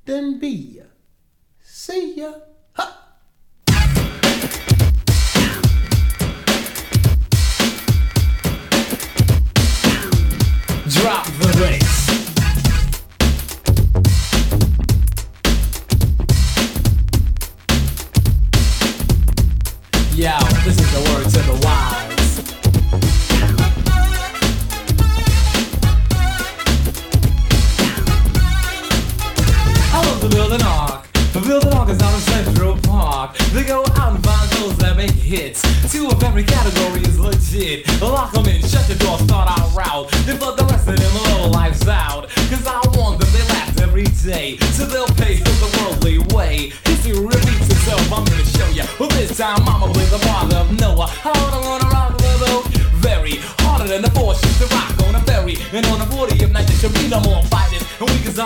then be ya. See ya. Ha! Drop the bass. Yo, this is the word to the wise. I love to build an ark. Build an ark is out of Central Park. They go out and find those that make hits. Two of every category is legit. Lock them in, shut the door, start our route. Then flood the rest of them low lives out. Cause I want them, they laugh every day. So they'll pay for the worldly way. History repeats itself, I'm gonna show ya. Well, this time I'ma play the part of Noah. How I'm gonna rock the boat. Very harder than the force used to rock on a ferry. And on a 40 of night, there should be no more fighting. And we can